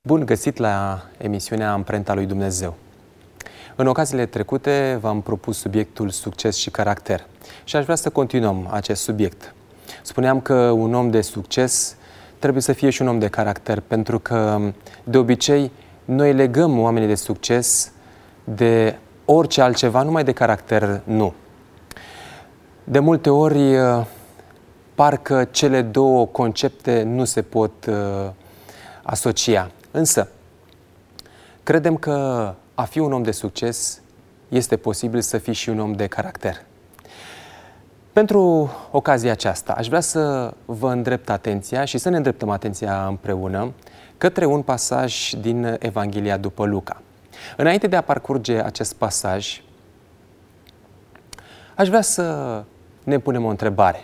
Bun găsit la emisiunea Amprenta lui Dumnezeu. În ocaziile trecute v-am propus subiectul succes și caracter și aș vrea să continuăm acest subiect. Spuneam că un om de succes trebuie să fie și un om de caracter, pentru că de obicei noi legăm oamenii de succes de orice altceva, numai de caracter nu. De multe ori parcă cele două concepte nu se pot asocia. Însă, credem că a fi un om de succes este posibil să fii și un om de caracter. Pentru ocazia aceasta, aș vrea să vă îndrept atenția și să ne îndreptăm atenția împreună către un pasaj din Evanghelia după Luca. Înainte de a parcurge acest pasaj, aș vrea să ne punem o întrebare.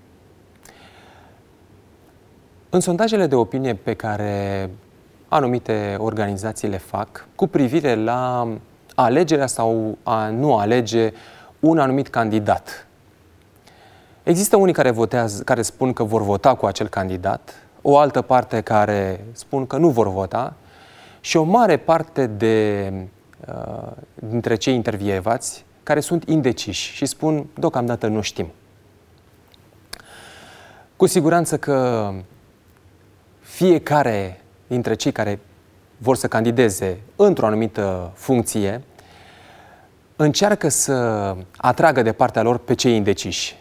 În sondajele de opinie pe care anumite organizații le fac cu privire la alegerea sau a nu alege un anumit candidat, există unii care spun că vor vota cu acel candidat, o altă parte care spun că nu vor vota și o mare parte dintre cei intervievați care sunt indeciși și spun deocamdată nu știm. Cu siguranță că fiecare dintre cei care vor să candideze într-o anumită funcție încearcă să atragă de partea lor pe cei indeciși.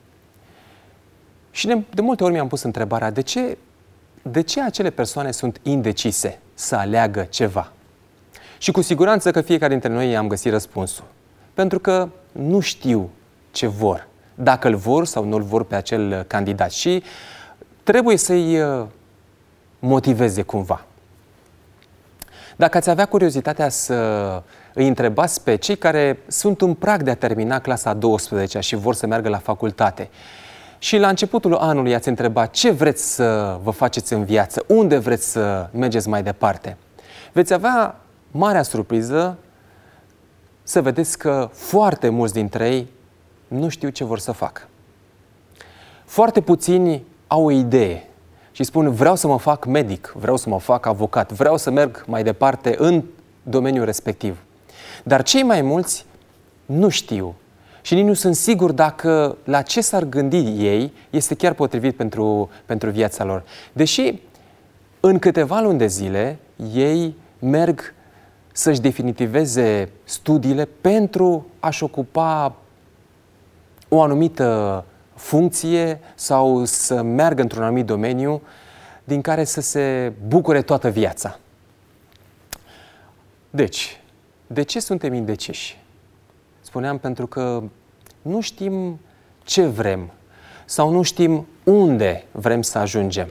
Și de multe ori mi-am pus întrebarea, de ce acele persoane sunt indecise să aleagă ceva? Și cu siguranță că fiecare dintre noi am găsit răspunsul. Pentru că nu știu ce vor, dacă îl vor sau nu îl vor pe acel candidat și trebuie să-i motiveze cumva. Dacă ați avea curiozitatea să îi întrebați pe cei care sunt în prag de a termina clasa 12-a și vor să meargă la facultate și la începutul anului ați întrebat ce vreți să vă faceți în viață, unde vreți să mergeți mai departe, veți avea marea surpriză să vedeți că foarte mulți dintre ei nu știu ce vor să facă. Foarte puțini au o idee și spun vreau să mă fac medic, vreau să mă fac avocat, vreau să merg mai departe în domeniul respectiv. Dar cei mai mulți nu știu și nici nu sunt siguri dacă la ce s-ar gândi ei este chiar potrivit pentru viața lor. Deși în câteva luni de zile ei merg să-și definitiveze studiile pentru a-și ocupa o anumită funcție sau să meargă într-un anumit domeniu din care să se bucure toată viața. Deci, de ce suntem indeciși? Spuneam pentru că nu știm ce vrem sau nu știm unde vrem să ajungem.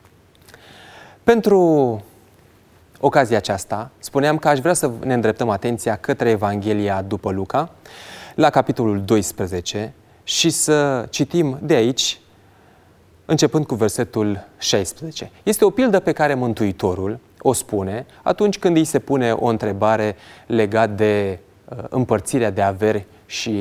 Pentru ocazia aceasta, spuneam că aș vrea să ne îndreptăm atenția către Evanghelia după Luca, la capitolul 12, și să citim de aici, începând cu versetul 16. Este o pildă pe care Mântuitorul o spune atunci când îi se pune o întrebare legată de împărțirea de averi și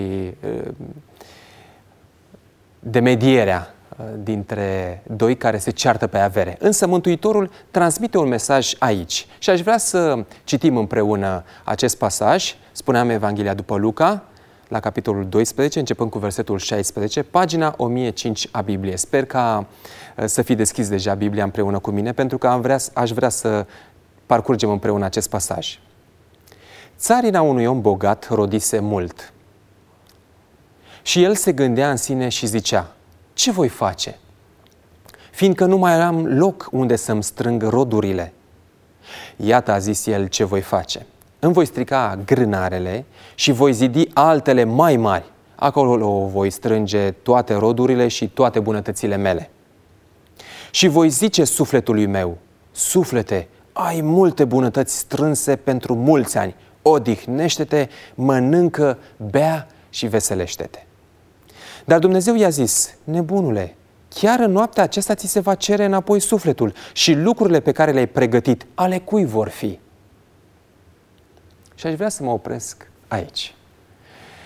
de medierea dintre doi care se ceartă pe avere. Însă Mântuitorul transmite un mesaj aici și aș vrea să citim împreună acest pasaj. Spuneam Evanghelia după Luca, la capitolul 12, începând cu versetul 16, pagina 1005 a Bibliei. Sper ca să fi deschis deja Biblia împreună cu mine, pentru că aș vrea să parcurgem împreună acest pasaj. Țarina unui om bogat rodise mult. Și el se gândea în sine și zicea, ce voi face? Fiindcă nu mai am loc unde să-mi strâng rodurile. Iată, a zis el, ce voi face. Îmi voi strica grânarele și voi zidi altele mai mari. Acolo voi strânge toate rodurile și toate bunătățile mele. Și voi zice sufletului meu, suflete, ai multe bunătăți strânse pentru mulți ani. Odihnește-te, mănâncă, bea și veselește-te. Dar Dumnezeu i-a zis, nebunule, chiar în noaptea aceasta ți se va cere înapoi sufletul și lucrurile pe care le-ai pregătit, ale cui vor fi? Și aș vrea să mă opresc aici.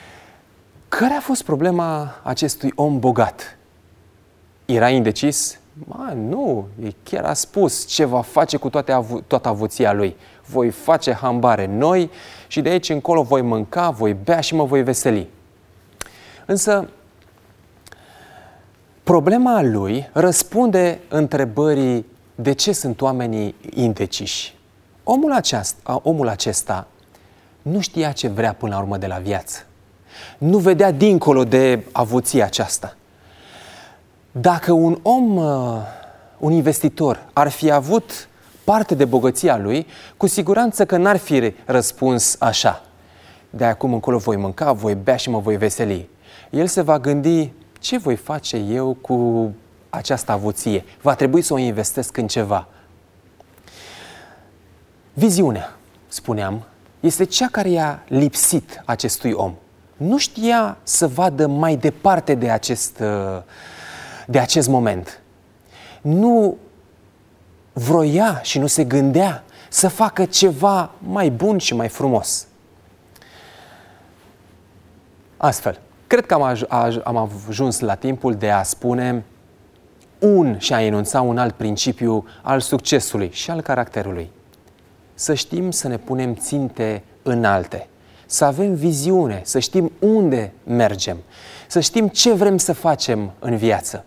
Care a fost problema acestui om bogat? Era indecis? Nu, chiar a spus ce va face cu toată avuția lui. Voi face hambare noi și de aici încolo voi mânca, voi bea și mă voi veseli. Însă, problema lui răspunde de ce sunt oamenii indeciși. Omul acesta nu știa ce vrea până la urmă de la viață. Nu vedea dincolo de avuția aceasta. Dacă un investitor ar fi avut parte de bogăția lui, cu siguranță că n-ar fi răspuns așa: de acum încolo voi mânca, voi bea și mă voi veseli. El se va gândi: ce voi face eu cu această avuție? Va trebui să o investesc în ceva. Viziunea, spuneam, este cea care i-a lipsit acestui om. Nu știa să vadă mai departe de acest moment. Nu vroia și nu se gândea să facă ceva mai bun și mai frumos. Astfel, cred că am ajuns la timpul de a spune și a enunța un alt principiu al succesului și al caracterului. Să știm să ne punem ținte înalte, să avem viziune, să știm unde mergem, să știm ce vrem să facem în viață.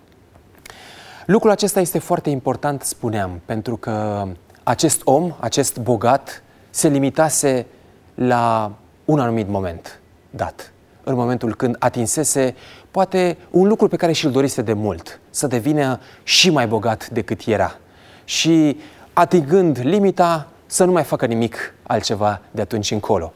Lucrul acesta este foarte important, spuneam, pentru că acest om, acest bogat, se limitase la un anumit moment dat. În momentul când atinsese poate un lucru pe care și-l dorise de mult, să devină și mai bogat decât era. Și atingând limita, să nu mai facă nimic altceva de atunci încolo.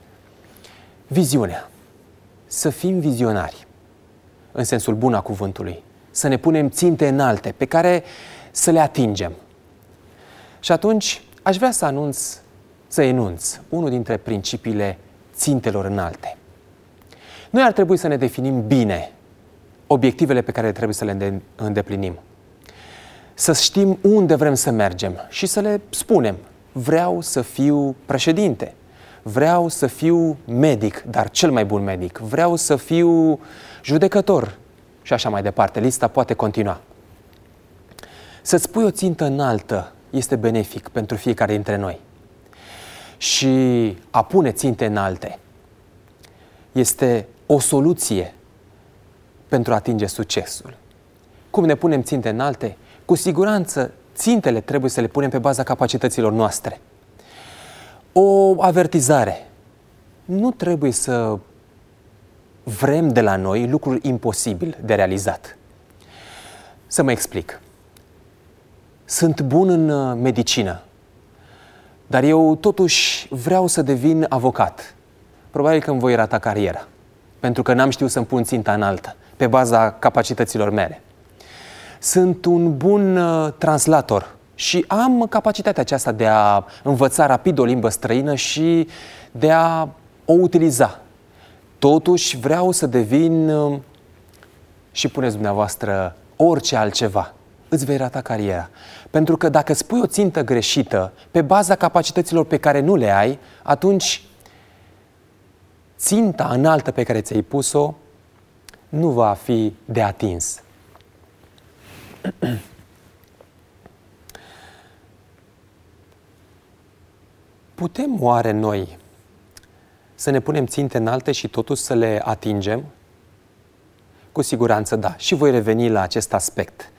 Viziunea. Să fim vizionari, în sensul bun a cuvântului. Să ne punem ținte înalte, pe care să le atingem. Și atunci aș vrea să enunț unul dintre principiile țintelor înalte. Noi ar trebui să ne definim bine obiectivele pe care trebuie să le îndeplinim. Să știm unde vrem să mergem și să le spunem: vreau să fiu președinte, vreau să fiu medic, dar cel mai bun medic, vreau să fiu judecător și așa mai departe. Lista poate continua. Să-ți pui o țintă înaltă este benefic pentru fiecare dintre noi. Și a pune ținte înalte este o soluție pentru a atinge succesul. Cum ne punem ținte înalte? Cu siguranță, țintele trebuie să le punem pe baza capacităților noastre. O avertizare. Nu trebuie să vrem de la noi lucruri imposibil de realizat. Să mă explic. Sunt bun în medicină, dar eu totuși vreau să devin avocat. Probabil că îmi voi rata cariera, pentru că n-am știut să-mi pun ținta înaltă, pe baza capacităților mele. Sunt un bun translator și am capacitatea aceasta de a învăța rapid o limbă străină și de a o utiliza. Totuși vreau să devin, și puneți dumneavoastră, orice altceva. Îți vei rata cariera. Pentru că dacă îți pui o țintă greșită pe baza capacităților pe care nu le ai, atunci ținta înaltă pe care ți-ai pus-o nu va fi de atins. Putem oare noi să ne punem ținte înalte și totuși să le atingem? Cu siguranță da. Și voi reveni la acest aspect.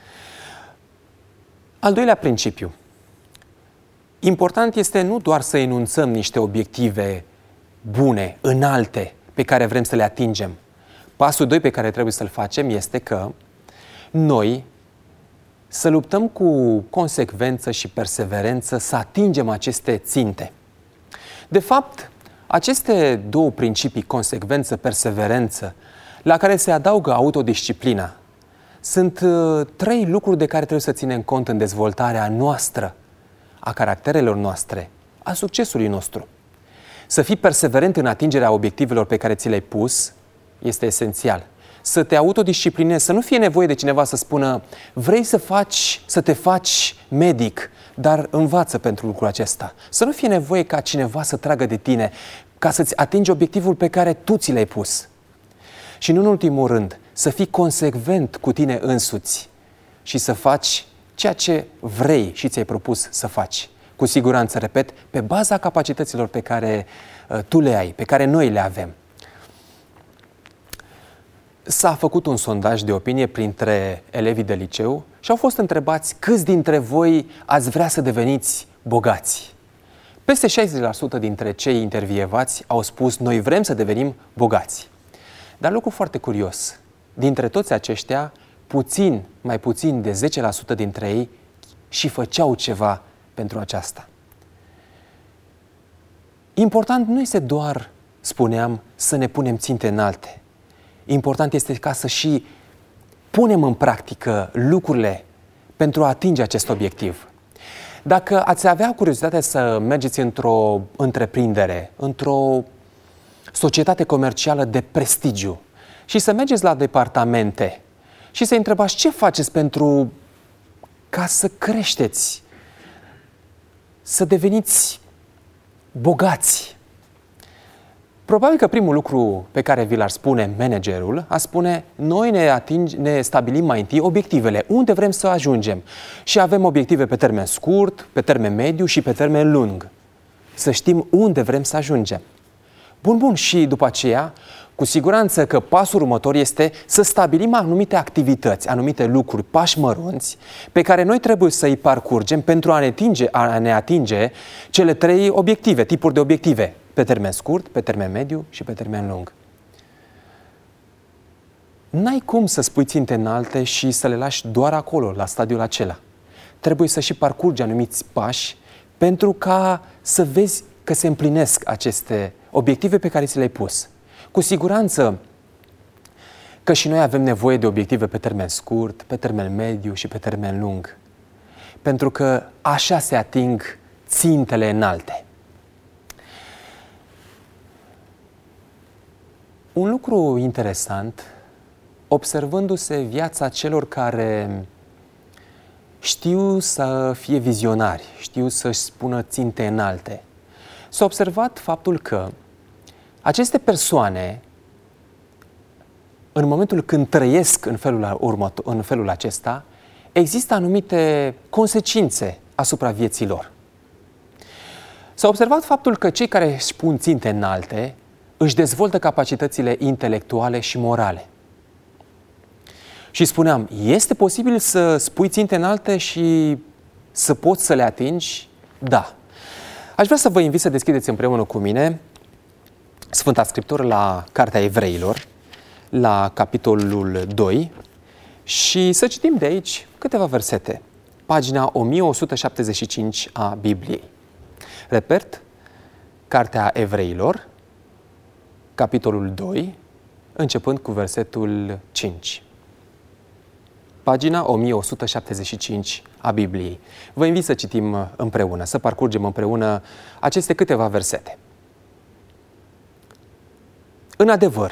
Al doilea principiu. Important este nu doar să enunțăm niște obiective bune, înalte, pe care vrem să le atingem. Pasul 2 pe care trebuie să-l facem este că noi să luptăm cu consecvență și perseverență să atingem aceste ținte. De fapt, aceste două principii, consecvență, perseverență, la care se adaugă autodisciplina, sunt 3 lucruri de care trebuie să ținem cont în dezvoltarea noastră, a caracterelor noastre, a succesului nostru. Să fii perseverent în atingerea obiectivelor pe care ți le-ai pus este esențial. Să te autodisciplinezi, să nu fie nevoie de cineva să spună: vrei să te faci medic, dar învață pentru lucrul acesta. Să nu fie nevoie ca cineva să tragă de tine ca să-ți atingi obiectivul pe care tu ți l-ai pus. Și nu în ultimul rând, să fii consecvent cu tine însuți și să faci ceea ce vrei și ți-ai propus să faci. Cu siguranță, repet, pe baza capacităților pe care tu le ai, pe care noi le avem. S-a făcut un sondaj de opinie printre elevii de liceu și au fost întrebați câți dintre voi ați vrea să deveniți bogați. Peste 60% dintre cei intervievați au spus noi vrem să devenim bogați. Dar lucru foarte curios, dintre toți aceștia, mai puțin de 10% dintre ei și făceau ceva pentru aceasta. Important nu este doar, spuneam, să ne punem ținte înalte. Important este ca să și punem în practică lucrurile pentru a atinge acest obiectiv. Dacă ați avea curiozitatea să mergeți într-o întreprindere, într-o societate comercială de prestigiu și să mergeți la departamente și să întrebați ce faceți ca să creșteți, să deveniți bogați. Probabil că primul lucru pe care vi l-ar spune managerul, a spune, noi ne stabilim mai întâi obiectivele, unde vrem să ajungem. Și avem obiective pe termen scurt, pe termen mediu și pe termen lung. Să știm unde vrem să ajungem. Bun, și după aceea, cu siguranță că pasul următor este să stabilim anumite activități, anumite lucruri, pași mărunți, pe care noi trebuie să îi parcurgem pentru a ne atinge cele 3 obiective, tipuri de obiective. Pe termen scurt, pe termen mediu și pe termen lung. N-ai cum să spui ținte înalte și să le lași doar acolo, la stadiul acela. Trebuie să și parcurgi anumiți pași pentru ca să vezi că se împlinesc aceste obiective pe care ți le-ai pus. Cu siguranță că și noi avem nevoie de obiective pe termen scurt, pe termen mediu și pe termen lung. Pentru că așa se ating țintele înalte. Un lucru interesant, observându-se viața celor care știu să fie vizionari, știu să-și spună ținte înalte, s-a observat faptul că aceste persoane, în momentul când trăiesc în felul acesta, există anumite consecințe asupra vieții lor. S-a observat faptul că cei care își pun ținte înalte își dezvoltă capacitățile intelectuale și morale. Și spuneam, este posibil să spui ținte înalte și să poți să le atingi? Da. Aș vrea să vă invit să deschideți împreună cu mine Sfânta Scriptură la Cartea Evreilor, la capitolul 2 și să citim de aici câteva versete. Pagina 1175 a Bibliei. Repet, Cartea Evreilor, capitolul 2, începând cu versetul 5. Pagina 1175 a Bibliei. Vă invit să citim împreună, să parcurgem împreună aceste câteva versete. În adevăr,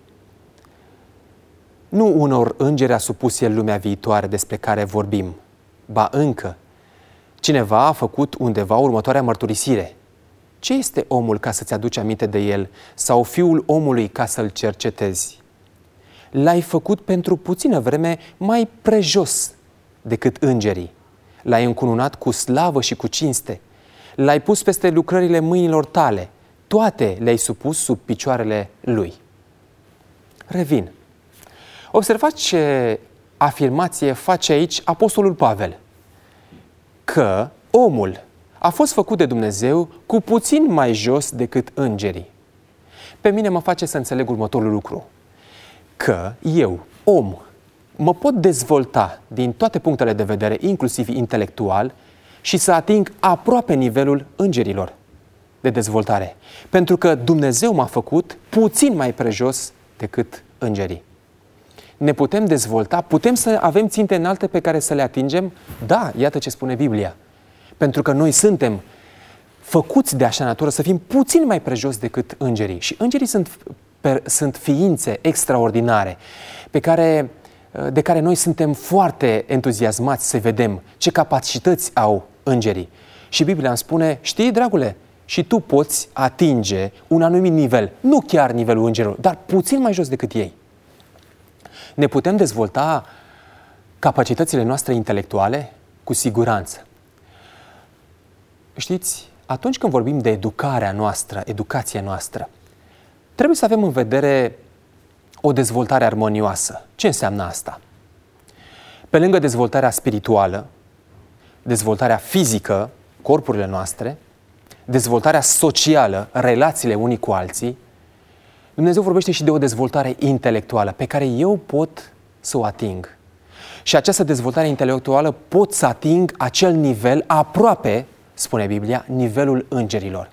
nu unor îngeri a supus el lumea viitoare despre care vorbim, ba încă, cineva a făcut undeva următoarea mărturisire. Ce este omul ca să-ți aduci aminte de el sau fiul omului ca să-l cercetezi? L-ai făcut pentru puțină vreme mai prejos decât îngerii. L-ai încununat cu slavă și cu cinste. L-ai pus peste lucrările mâinilor tale. Toate le-ai supus sub picioarele lui. Revin. Observați ce afirmație face aici Apostolul Pavel. Că omul a fost făcut de Dumnezeu cu puțin mai jos decât îngerii. Pe mine mă face să înțeleg următorul lucru. Că eu, om, mă pot dezvolta din toate punctele de vedere, inclusiv intelectual, și să ating aproape nivelul îngerilor de dezvoltare. Pentru că Dumnezeu m-a făcut puțin mai prejos decât îngerii. Ne putem dezvolta, putem să avem ținte înalte pe care să le atingem? Da, iată ce spune Biblia. Pentru că noi suntem făcuți de așa natură să fim puțin mai prejos decât îngerii. Și îngerii sunt ființe extraordinare de care noi suntem foarte entuziasmați să vedem ce capacități au îngerii. Și Biblia îmi spune, știi, dragule, și tu poți atinge un anumit nivel, nu chiar nivelul îngerilor, dar puțin mai jos decât ei. Ne putem dezvolta capacitățile noastre intelectuale? Cu siguranță. Știți, atunci când vorbim de educarea noastră, educația noastră, trebuie să avem în vedere o dezvoltare armonioasă. Ce înseamnă asta? Pe lângă dezvoltarea spirituală, dezvoltarea fizică, corpurile noastre, dezvoltarea socială, relațiile unii cu alții, Dumnezeu vorbește și de o dezvoltare intelectuală pe care eu pot să o ating. Și această dezvoltare intelectuală pot să ating acel nivel aproape, spune Biblia, nivelul îngerilor.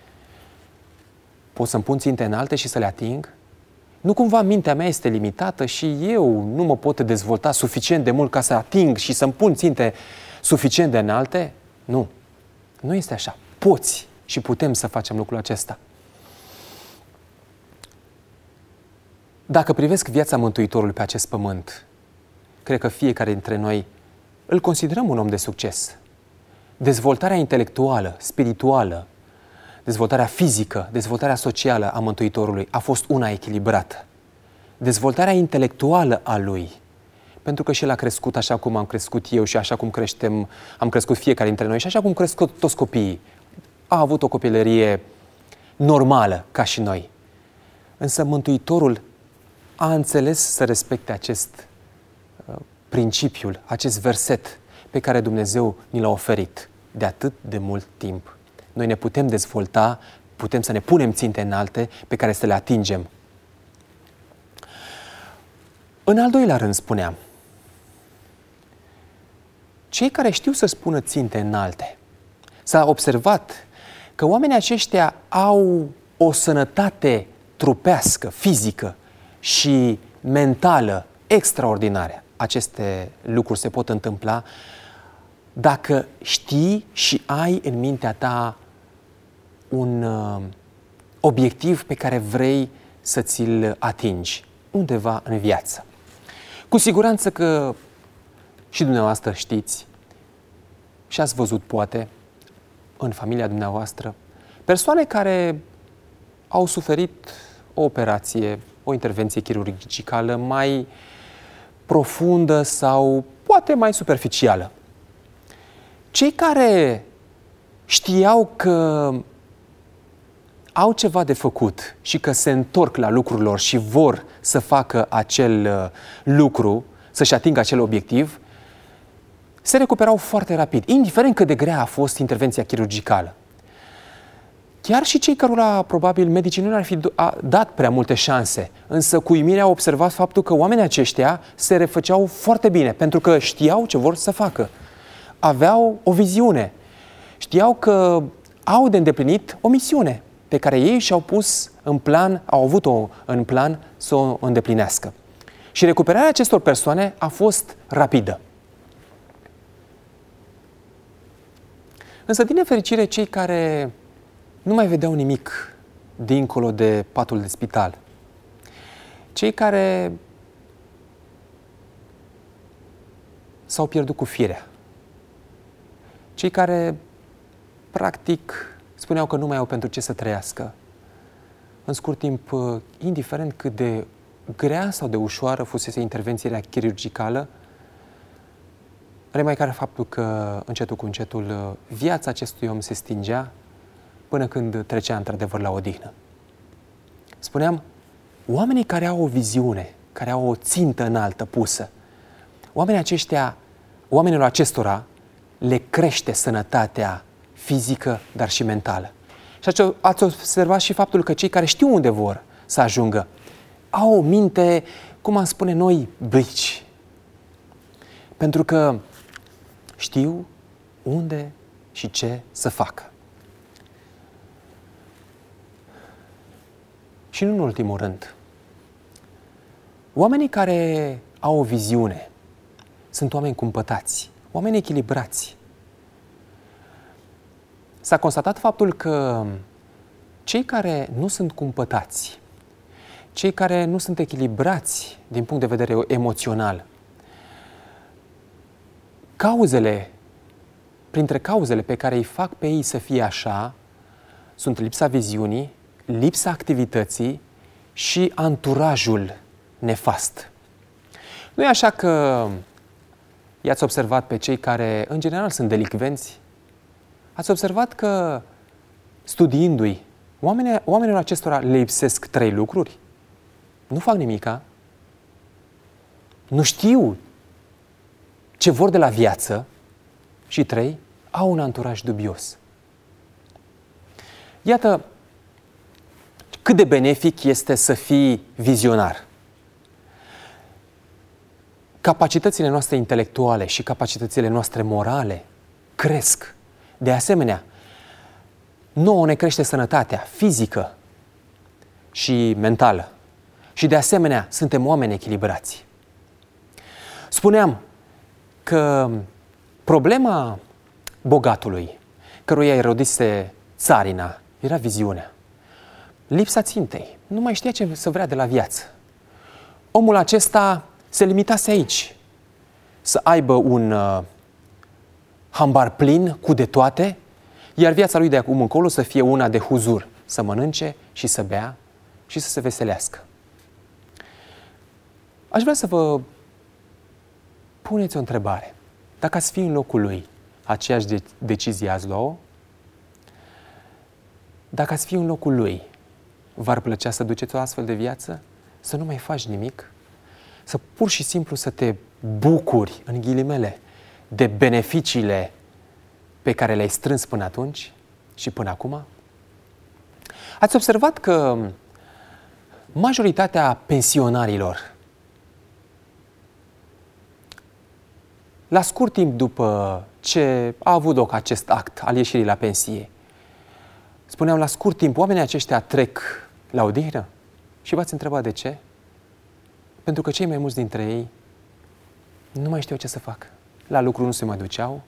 Pot să-mi pun ținte înalte și să le ating? Nu cumva mintea mea este limitată și eu nu mă pot dezvolta suficient de mult ca să ating și să-mi pun ținte suficient de înalte? Nu. Nu este așa. Poți și putem să facem lucrul acesta. Dacă privesc viața Mântuitorului pe acest pământ, cred că fiecare dintre noi îl considerăm un om de succes. Dezvoltarea intelectuală, spirituală, dezvoltarea fizică, dezvoltarea socială a Mântuitorului a fost una echilibrată. Dezvoltarea intelectuală a lui, pentru că și el a crescut așa cum am crescut eu și așa cum am crescut fiecare dintre noi și așa cum cresc toți copiii. A avut o copilărie normală, ca și noi. Însă Mântuitorul a înțeles să respecte acest principiul, acest verset pe care Dumnezeu ni l-a oferit de atât de mult timp. Noi ne putem dezvolta, putem să ne punem ținte înalte pe care să le atingem. În al doilea rând spuneam, cei care știu să spună ținte înalte. S-a observat că oamenii aceștia au o sănătate trupească, fizică și mentală extraordinare. Aceste lucruri se pot întâmpla dacă știi și ai în mintea ta un obiectiv pe care vrei să ți-l atingi undeva în viață. Cu siguranță că și dumneavoastră știți și ați văzut poate în familia dumneavoastră persoane care au suferit o operație, o intervenție chirurgicală mai profundă sau poate mai superficială. Cei care știau că au ceva de făcut și că se întorc la lucrul lor și vor să facă acel lucru, să-și atingă acel obiectiv, se recuperau foarte rapid, indiferent cât de grea a fost intervenția chirurgicală. Chiar și cei cărora probabil medicii nu le-ar fi dat prea multe șanse, însă cu uimire au observat faptul că oamenii aceștia se refăceau foarte bine, pentru că știau ce vor să facă. Aveau o viziune, știau că au de îndeplinit o misiune pe care ei și-au pus în plan, au avut-o în plan să o îndeplinească. Și recuperarea acestor persoane a fost rapidă. Însă, din nefericire, cei care nu mai vedeau nimic dincolo de patul de spital, cei care s-au pierdut cu firea, cei care, practic, spuneau că nu mai au pentru ce să trăiască, în scurt timp, indiferent cât de grea sau de ușoară fusese intervenția chirurgicală, remarcarea faptul că, încetul cu încetul, viața acestui om se stingea până când trecea într-adevăr la odihnă. Spuneam, oamenii care au o viziune, care au o țintă înaltă pusă, oamenilor acestora le crește sănătatea fizică, dar și mentală. Și ați observat și faptul că cei care știu unde vor să ajungă au o minte, cum am spune noi, brici. Pentru că știu unde și ce să facă. Și nu în ultimul rând, oamenii care au o viziune sunt oameni cumpătați, oameni echilibrați. S-a constatat faptul că cei care nu sunt cumpătați, cei care nu sunt echilibrați din punct de vedere emoțional, printre cauzele pe care îi fac pe ei să fie așa, sunt lipsa viziunii, lipsa activității și anturajul nefast. Nu e așa că I-ați observat pe cei care, în general, sunt delicvenți? Ați observat că, studiindu-i, oamenilor acestora le lipsesc 3 lucruri? Nu fac nimica, nu știu ce vor de la viață și 3, au un anturaj dubios. Iată cât de benefic este să fii vizionar. Capacitățile noastre intelectuale și capacitățile noastre morale cresc. De asemenea, nouă ne crește sănătatea fizică și mentală. Și de asemenea, suntem oameni echilibrați. Spuneam că problema bogatului, căruia îi rodise țarina, era viziunea. Lipsa țintei. Nu mai știa ce să vrea de la viață. Omul acesta se limitase aici. Să aibă un hambar plin cu de toate, iar viața lui de acum încolo să fie una de huzur. Să mănânce și să bea și să se veselească. Aș vrea să vă puneți o întrebare. Dacă ați fi în locul lui, aceeași decizie ați lua-o? Dacă ați fi în locul lui, v-ar plăcea să duceți o astfel de viață? Să nu mai faci nimic? Să pur și simplu să te bucuri, în ghilimele, de beneficiile pe care le-ai strâns până atunci și până acum? Ați observat că majoritatea pensionarilor, la scurt timp după ce a avut loc acest act al ieșirii la pensie, spuneam, la scurt timp, oamenii aceștia trec la odihnă? Și v-ați întrebat de ce? Pentru că cei mai mulți dintre ei nu mai știau ce să facă. La lucru nu se mai duceau,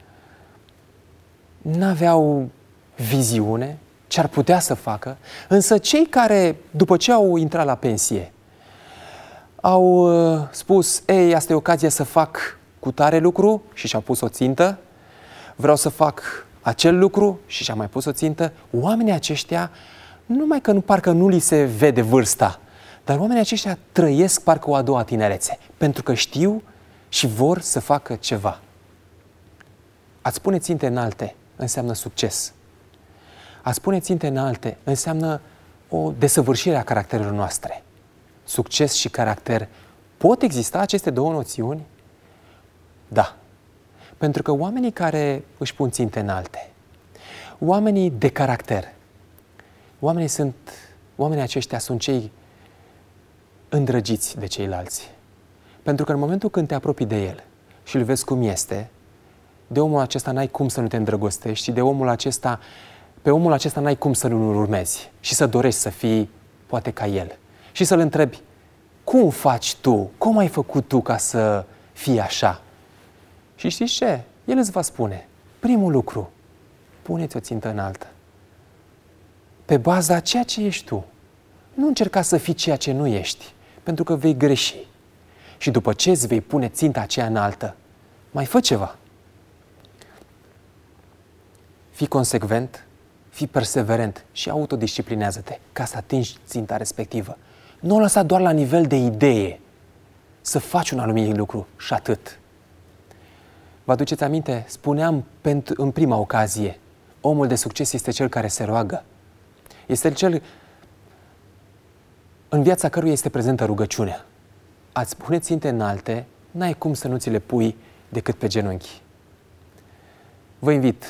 n-aveau viziune, ce ar putea să facă, însă cei care, după ce au intrat la pensie, au spus, ei, asta e ocazia să fac cu tare lucru și și-au pus o țintă, vreau să fac acel lucru și și-a mai pus o țintă, oamenii aceștia, numai că parcă nu li se vede vârsta, dar oamenii aceștia trăiesc parcă o a doua tinerețe, pentru că știu și vor să facă ceva. A-ți pune ținte înalte înseamnă succes. A-ți pune ținte înalte înseamnă o desăvârșire a caracterelor noastre. Succes și caracter. Pot exista aceste două noțiuni? Da. Pentru că oamenii care își pun ținte înalte, oamenii de caracter, oamenii aceștia sunt cei îndrăgiți de ceilalți. Pentru că în momentul când te apropii de el și îl vezi cum este, de omul acesta n-ai cum să nu te îndrăgostești și pe omul acesta n-ai cum să nu-l urmezi și să dorești să fii poate ca el. Și să-l întrebi, cum faci tu? Cum ai făcut tu ca să fii așa? Și știți ce? El îți va spune, primul lucru, pune-ți o țintă înaltă. Pe baza ceea ce ești tu. Nu încerca să fii ceea ce nu ești, pentru că vei greși. Și după ce îți vei pune ținta aceea înaltă, mai fă ceva. Fii consecvent, fii perseverent și autodisciplinează-te ca să atingi ținta respectivă. Nu o lăsa doar la nivel de idee, să faci un anumit lucru și atât. Vă aduceți aminte? Spuneam în prima ocazie, omul de succes este cel care se roagă. Este cel în viața căruia este prezentă rugăciunea. Ați pune ținte înalte, n-ai cum să nu ți le pui decât pe genunchi. Vă invit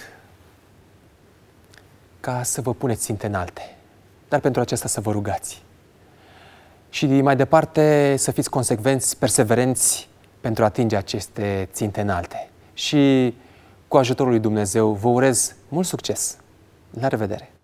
ca să vă puneți ținte înalte, dar pentru aceasta să vă rugați. Și mai departe să fiți consecvenți, perseverenți pentru a atinge aceste ținte înalte. Și cu ajutorul lui Dumnezeu vă urez mult succes. La revedere!